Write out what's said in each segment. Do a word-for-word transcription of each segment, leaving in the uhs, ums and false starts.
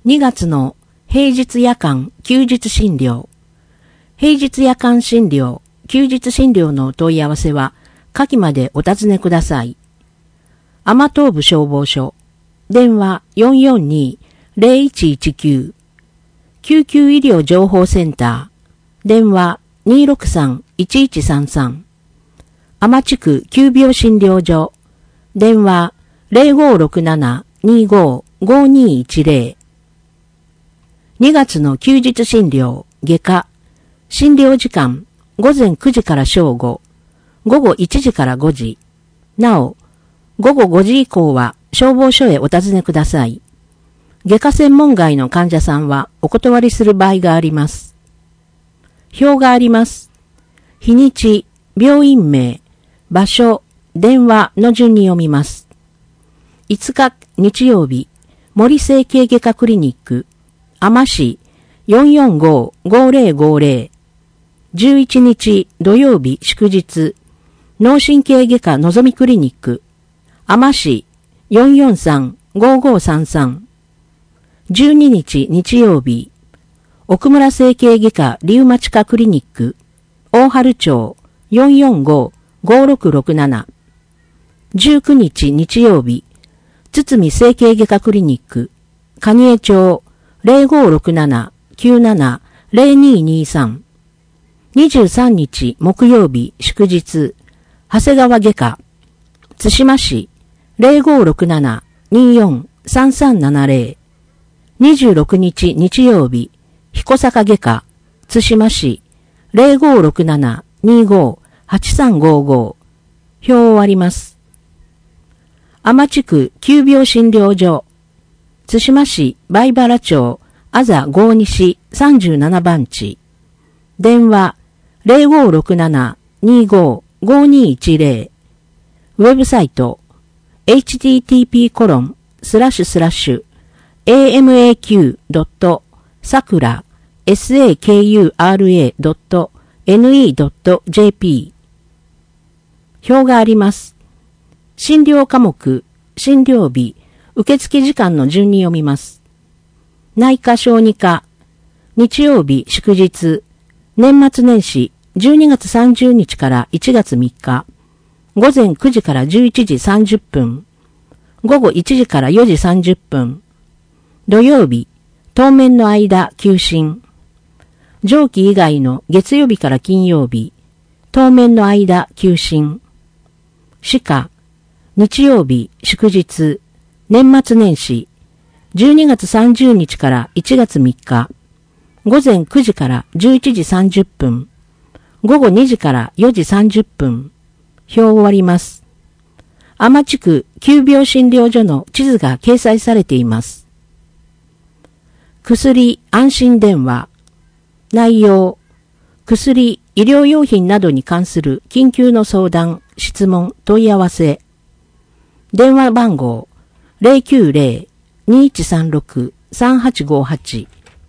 にがつの平日夜間休日診療。平日夜間診療、休日診療のお問い合わせは、下記までお尋ねください。甘東部消防署。電話 よんよんに ゼロいちいちきゅう。救急医療情報センター。電話 にーろくさんいちいちさんさん。甘地区急病診療所。電話 ゼロごろくなな にーごー ごーにーいちゼロ。にがつの休日診療、外科。診療時間、午前くじから正午。午後いちじからごじ。なお、午後ごじ以降は消防署へお尋ねください。外科専門外の患者さんはお断りする場合があります。表があります。日にち、病院名、場所、電話の順に読みます。いつか日曜日、森整形外科クリニック、甘市 よんよんご ごゼロごゼロ。じゅういちにち土曜日祝日、脳神経外科のぞみクリニック、甘市 よんよんさん ごごさんさん。じゅうににち日曜日、奥村整形外科リウマチ科クリニック、大春町 よんよんご ごろくろくなな。じゅうくにち日曜日、堤整形外科クリニック、蟹江町 ゼロごろくなな きゅうなな ゼロににさん。にじゅうさんにち木曜日祝日、長谷川外科、津島市 ゼロごろくなな にーよん さんさんななゼロ。にじゅうろくにち日曜日、彦坂外科、津島市 ゼロごろくなな にーご はちさんごご。表を割ります。甘地区急病診療所、津島市梅原町あざ郷西さんじゅうななばんち。電話 ゼロごろくなな にーご ごにーいちゼロ。ウェブサイト エイチティーティーピーコロンスラッシュスラッシュエーエムエーキュードットさくら サクラ ドット ネット ドット ジェーピー。表があります。診療科目、診療日、受付時間の順に読みます。内科小児科、日曜日祝日、年末年始じゅうにがつさんじゅうにちからいちがつみっか、午前くじからじゅういちじさんじゅっぷん、午後いちじからよじさんじゅっぷん、土曜日、当面の間休診、上記以外の月曜日から金曜日、当面の間休診、歯科、日曜日祝日、年末年始、じゅうにがつさんじゅうにちからいちがつみっか、午前くじからじゅういちじさんじゅっぷん、午後にじからよじさんじゅっぷん、表を割ります。甘地区急病診療所の地図が掲載されています。薬、安心電話。内容、薬、医療用品などに関する緊急の相談、質問、問い合わせ。電話番号、ゼロきゅうゼロ にいちさんろく さんはちごはち。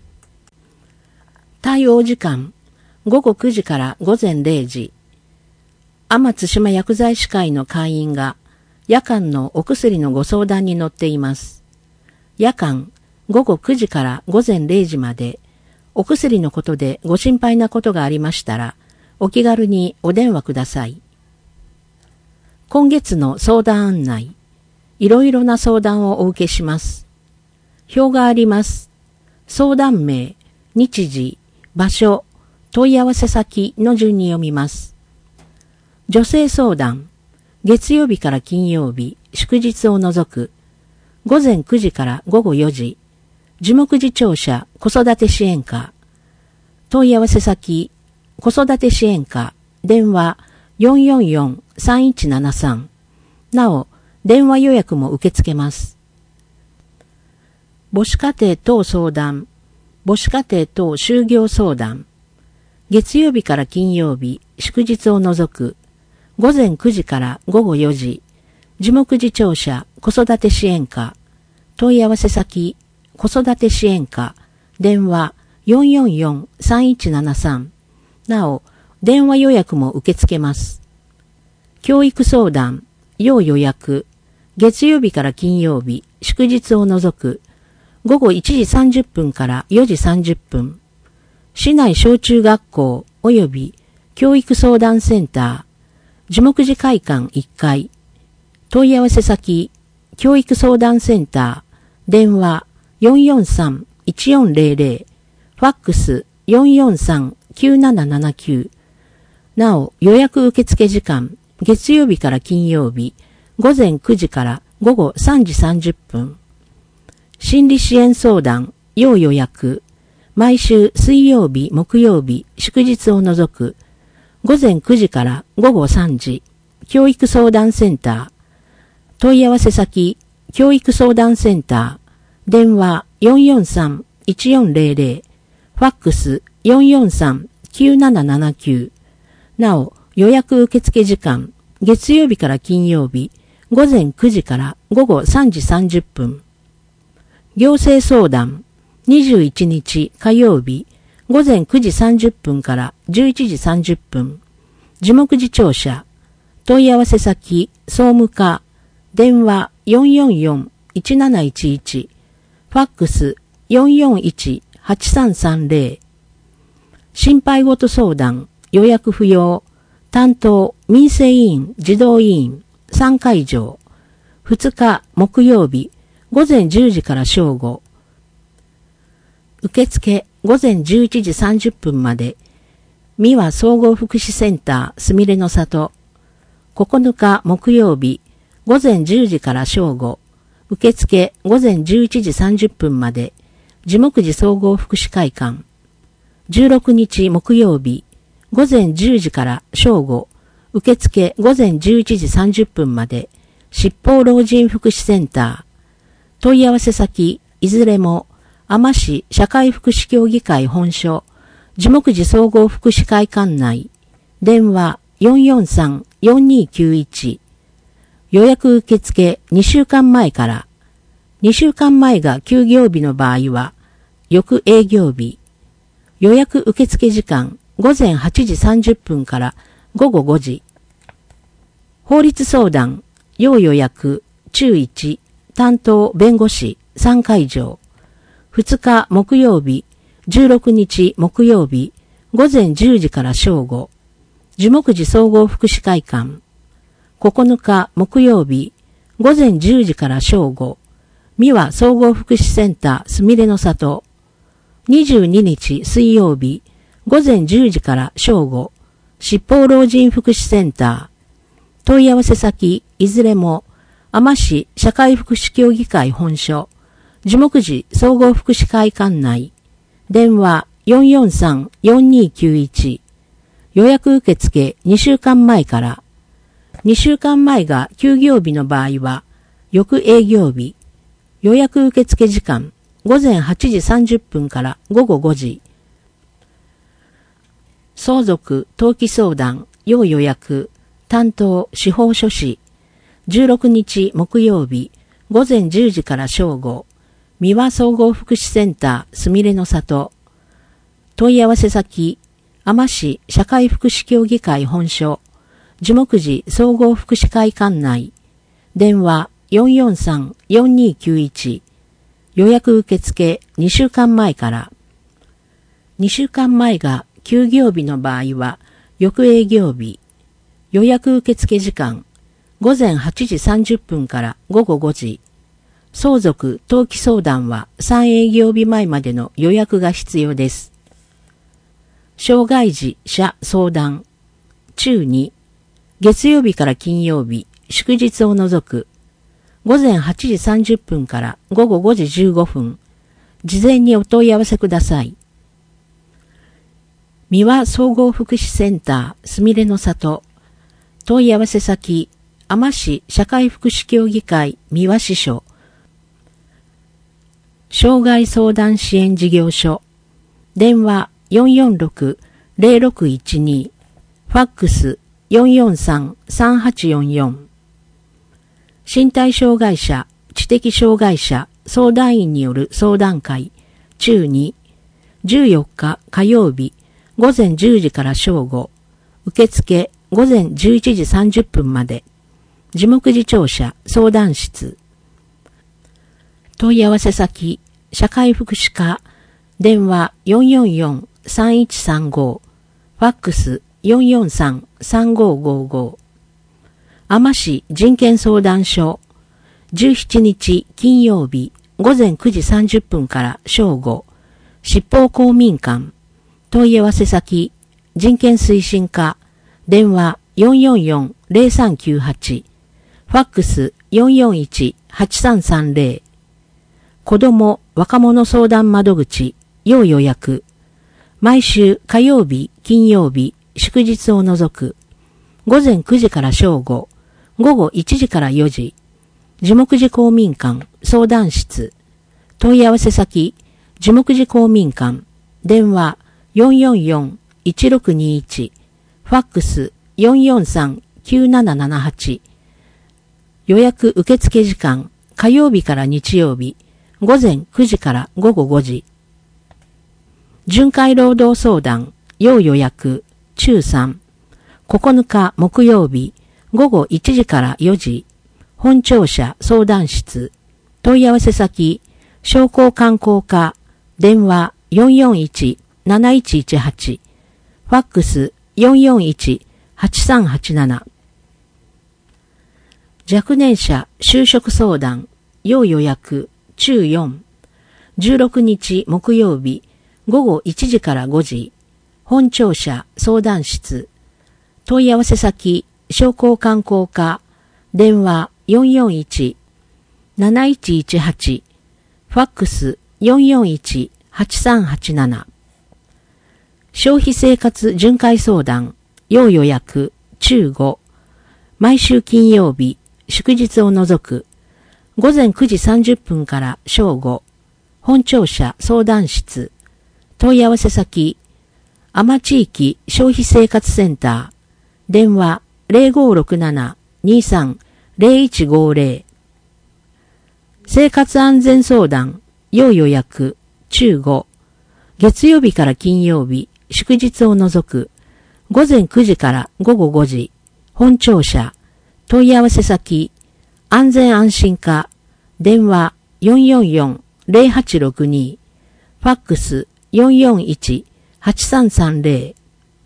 対応時間、午後くじから午前れいじ。甘津島薬剤師会の会員が夜間のお薬のご相談に乗っています。夜間、午後くじから午前れいじまで、お薬のことでご心配なことがありましたら、お気軽にお電話ください。今月の相談案内、いろいろな相談をお受けします。表があります。相談名、日時、場所、問い合わせ先の順に読みます。女性相談、月曜日から金曜日、祝日を除く、午前くじから午後よじ、樹木寺庁舎子育て支援課、問い合わせ先、子育て支援課、電話 よんよんよん さんいちななさん。なお、電話予約も受け付けます。母子家庭等相談、母子家庭等就業相談、月曜日から金曜日、祝日を除く、午前くじから午後よじ、樹木寺庁舎子育て支援課、問い合わせ先、子育て支援課、電話 よんよんよん さんいちななさん。なお、電話予約も受け付けます。教育相談、要予約、月曜日から金曜日、祝日を除く、 ごごいちじさんじゅっぷんからよじさんじゅっぷん、市内小中学校及び教育相談センター、樹木寺会館いっかい、問い合わせ先、教育相談センター、電話 よんよんさんいちよんゼロゼロ、ファックス よんよんさんきゅうななななきゅう。なお、予約受付時間、月曜日から金曜日、午前くじから午後さんじさんじゅっぷん。心理支援相談、要予約、毎週水曜日、木曜日、祝日を除く、午前くじから午後さんじ、教育相談センター、問い合わせ先、教育相談センター、電話 よんよんさんいちよんゼロゼロ、ファックス よんよんさんきゅうななななきゅう。なお、予約受付時間、月曜日から金曜日、午前くじから午後さんじさんじゅっぷん。行政相談、にじゅういちにち火曜日、午前くじさんじゅっぷんからじゅういちじさんじゅっぷん。樹木寺庁舎、問い合わせ先、総務課、電話 よんよんよんいちなないちいち、ファックス よんよんいちはちさんさんゼロ。心配事相談、予約不要、担当、民生委員、児童委員、さんかいじょう、ふつか木曜日、午前じゅうじから正午。受付、午前じゅういちじさんじゅっぷんまで。三輪総合福祉センター、すみれの里。ここのか木曜日、午前じゅうじから正午。受付、午前じゅういちじさんじゅっぷんまで。樹木寺総合福祉会館。じゅうろくにち木曜日、午前じゅうじから正午。受付、午前じゅういちじさんじゅっぷんまで。七宝老人福祉センター。問い合わせ先、いずれも、海士市社会福祉協議会本所、樹木寺総合福祉会館内。電話 よんよんさんよんにきゅういち。予約受付にしゅうかんまえから。にしゅうかんまえが休業日の場合は、翌営業日。予約受付時間、午前はちじさんじゅっぷんから午後ごじ。法律相談、要予約、中いち、担当弁護士、さんかいじょう。ふつか木曜日、じゅうろくにち木曜日、午前じゅうじから正午。樹木寺総合福祉会館。ここのか木曜日、午前じゅうじから正午。三輪総合福祉センターすみれの里。にじゅうににち水曜日、午前じゅうじから正午。七宝老人福祉センター。問い合わせ先、いずれも、海士市社会福祉協議会本所、樹木寺総合福祉会館内。電話 よんよんさんよんにきゅういち。予約受付にしゅうかんまえから。にしゅうかんまえが休業日の場合は、翌営業日。予約受付時間、午前はちじさんじゅっぷんから午後ごじ。相続登記相談、要予約、担当司法書士。じゅうろくにち木曜日、午前じゅうじから正午。三輪総合福祉センターすみれの里。問い合わせ先、海士市社会福祉協議会本所、樹木寺総合福祉会館内。電話 よんよんさんよんにきゅういち。予約受付にしゅうかんまえから。にしゅうかんまえが休業日の場合は、翌営業日。予約受付時間、午前はちじさんじゅっぷんから午後ごじ。相続登記相談はさん営業日前までの予約が必要です。障害児者相談、中に、月曜日から金曜日、祝日を除く、午前はちじさんじゅっぷんから午後ごじじゅうごふん、事前にお問い合わせください。三輪総合福祉センターすみれの里。問い合わせ先、海士市社会福祉協議会三輪支所。障害相談支援事業所。電話 よんよんろくゼロろくいちに。ファックス よんよんさんさんはちよんよん。身体障害者、知的障害者相談員による相談会、中に、じゅうよっか火曜日、午前じゅうじから正午。受付午前じゅういちじさんじゅっぷんまで。樹木寺庁舎相談室。問い合わせ先、 社会福祉課、電話 よんよんよんさんいちさんご、ファックス よんよんさんさんごごご。海士市人権相談所、じゅうしちにち金曜日午前くじさんじゅっぷんから正午、執法公民館、問い合わせ先、人権推進課、電話 よんよんよんまるさんきゅうはち、ファックス よんよんいちはちさんさんぜろ。子ども若者相談窓口、要予約。毎週火曜日、金曜日、祝日を除く。午前くじから正午、午後いちじからよじ。樹木寺公民館、相談室。問い合わせ先、樹木寺公民館。電話 よんよんよんいちろくにいち。ファックス よんよんさんきゅうななななはち。予約受付時間、火曜日から日曜日、午前くじから午後ごじ。巡回労働相談、要予約、中さん。ここのか木曜日、午後いちじからよじ。本庁舎相談室。問い合わせ先、商工観光課。電話 よんよんいちなないちいちはち。ファックス よんよんいちはちさんはちなな。若年者就職相談、要予約、中よん。じゅうろくにち木曜日、午後いちじからごじ。本庁舎相談室。問い合わせ先、商工観光課。電話 よんよんいちなないちいちはち。ファックス よんよんいちはちさんはちなな。消費生活巡回相談、要予約、中ご。毎週金曜日、祝日を除く。午前くじさんじゅっぷんから正午。本庁舎相談室。問い合わせ先、海士地域消費生活センター。電話 ゼロごろくななにさんゼロいちごゼロ。生活安全相談、要予約、中ご。月曜日から金曜日、祝日を除く。午前くじから午後ごじ。本庁舎。問い合わせ先、安全安心課。電話 よんよんよんゼロはちろくに。ファックス よんよんいちはちさんさんぜろ。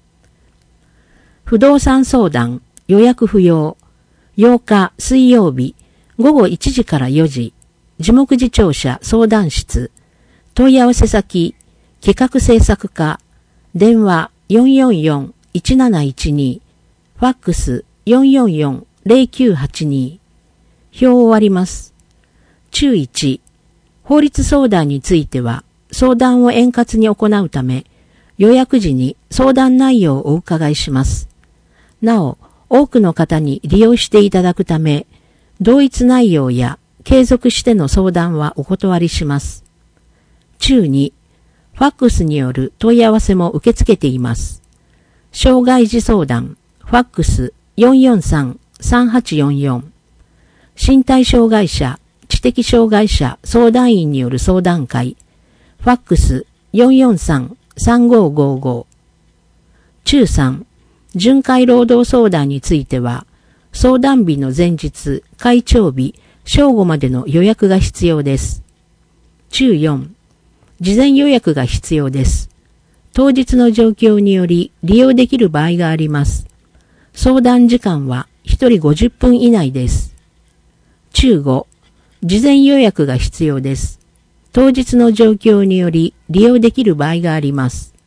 不動産相談、予約不要。ようか水曜日、午後いちじからよじ。樹木寺庁舎相談室。問い合わせ先、企画制作課。電話 よんよんよんいちなないちに。ファックス よんよんよんゼロきゅうはちに。表を終わります。注いち、法律相談については、相談を円滑に行うため、予約時に相談内容をお伺いします。なお、多くの方に利用していただくため、同一内容や継続しての相談はお断りします。注に、ファックスによる問い合わせも受け付けています。障害児相談、ファックス よんよんさんさんはちよんよん。身体障害者、知的障害者相談員による相談会、ファックス よんよんさんさんごごご。中さん、巡回労働相談については、相談日の前日、会長日、正午までの予約が必要です。中よん、事前予約が必要です。当日の状況により利用できる場合があります。相談時間はひとりごじゅっぷん以内です。中ご、事前予約が必要です。当日の状況により利用できる場合があります。